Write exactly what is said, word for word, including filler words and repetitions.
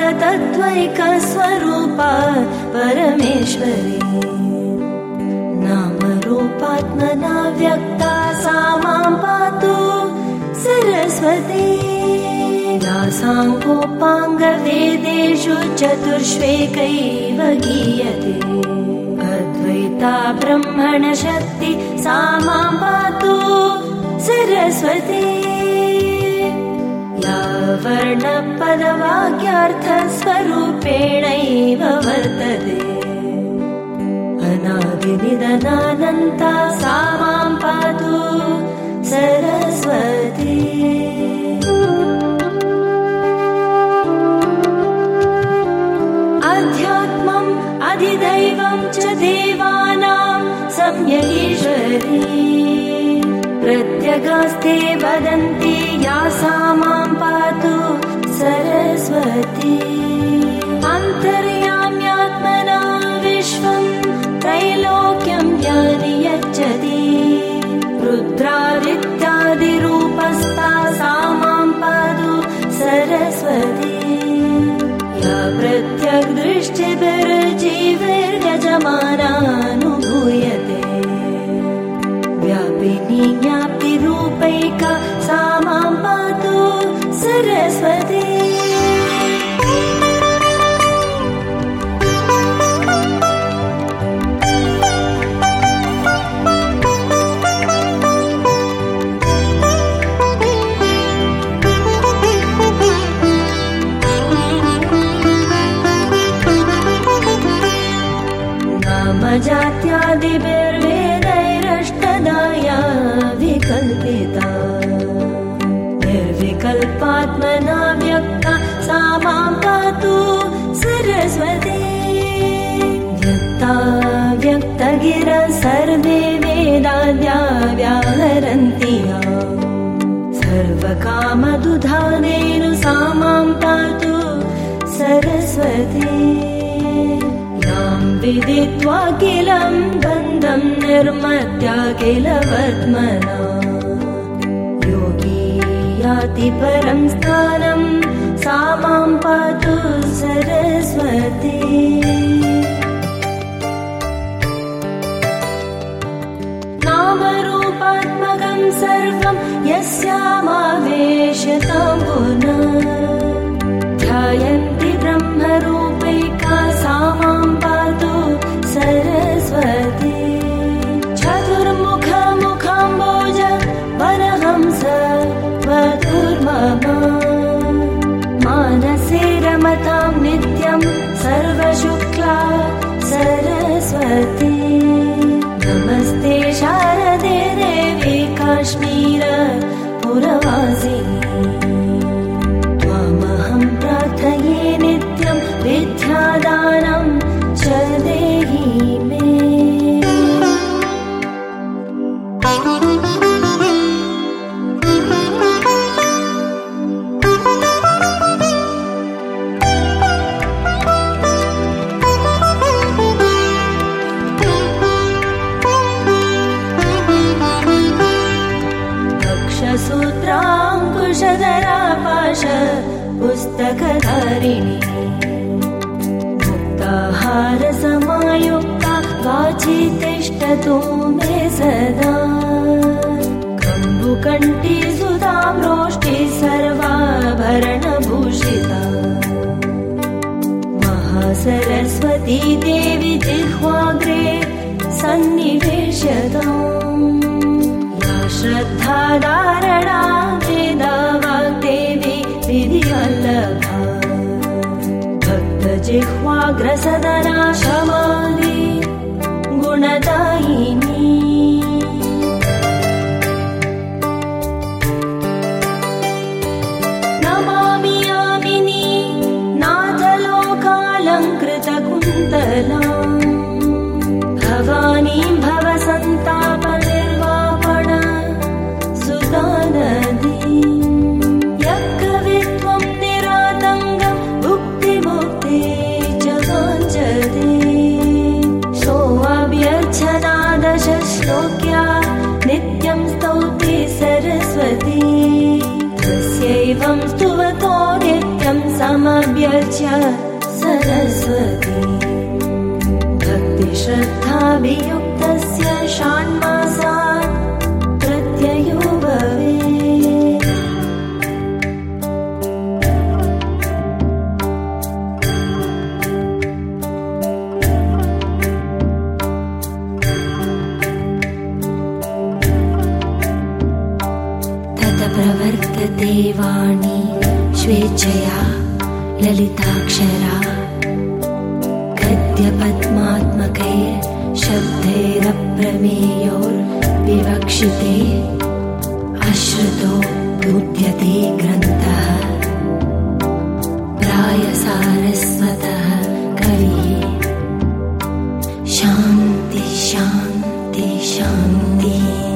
तत्त्वैकस्वरूपा परमेश्वरी नामरूपात्मना व्यक्ता सा मां पातु सरस्वती दासाङ्गोपाङ्गवेदेषु चतुर्ष्वेकैव गीयते अद्वैता ब्रह्मणशक्ति सा मां पातु सरस्वती या वर्णपदवाक्यार्थस्वरूपेणैव वर्तते अनादिनिधनानन्ता सा मां पातु सरस्वती अध्यात्मम् अधिदैवं च देवानां सम्यगीश्वरी प्रत्यगास्ते वदन्ति या सा मां पातु सरस्वती अन्तर्याम्यात्मना विश्वं त्रैलोक्यं या नियच्छति रुद्रादित्यादिरूपस्था सा मां पातु सरस्वती या प्रत्यग्दृष्टिभिर्जीवैर्यजमानानुभूयते व्यापिनी ज्ञाप्तिरूपैका सा मां पातु सरस्वती जात्यादिभिर्वेदैरष्टदाया विकल्पिता निर्विकल्पात्मना व्यक्ता सा मां पातु सरस्वती व्यक्ता व्यक्तगिरः सर्वे वेदाद्या व्याहरन्ति सर्वकामदुधानेनु सा मां पातु सरस्वती विदित्वा किलं बन्धं निर्मत्या किल वर्त्मना योगी याति परं स्थानं सा मां पातु सरस्वती नामरूपात्मकं सर्वं यस्यामावेश्यतां पुनः ध्यायन्ति ब्रह्मरूपैका सा मां पातु सरस्वती चतुर्मुखमुखाम्बोज वरहंस वधूर्ममा मानसे रमतां नित्यं सर्वशुक्ला सरस्वती नमस्ते शारदे देवी काश्मीर पुरवासिनी त्वामहं प्रार्थये नित्यं विद्यादानं च देहि मे सूत्राङ्कुशधरा पाश पुस्तकधारिणी मुक्ताहारसमायुक्ता वाची तिष्ठतु मे सदा कम्बुकण्ठी सुधाम्रोष्ठी सर्वाभरणभूषिता महासरस्वती देवी जिह्वाग्रे सन्निवेश्यताम् श्रद्धा धारणा वेदावाग्देवी विधिवल्लभा भक्तजिह्वाग्रसदना शमादि गुणदायिनी नमामि यामिनी नाथलोकालङ्कृतकुन्तला भवानी भवसन्तापनिर्वापण यज्ञवित्वं निरातङ्गं भुक्तिमुक्ति च वाञ्छते सोऽभ्यर्चनादश श्लोक्या नित्यं स्तौति सरस्वती तस्यैवं स्तुवतो नित्यं समभ्यर्च्य सरस्वती भक्तिश्रद्धाभियुक्तस्य षाण्मासात् प्रत्ययो भवेत्। तत प्रवर्तते वाणी स्वेच्छया ललिताक्षरा गद्यपद्मात्मकैर्शब्दैरप्रमेयोर्विवक्षिते अश्रुतो बुध्यते ग्रन्थः प्रायसारस्वतः कविः। शान्ति शान्ति शान्ति।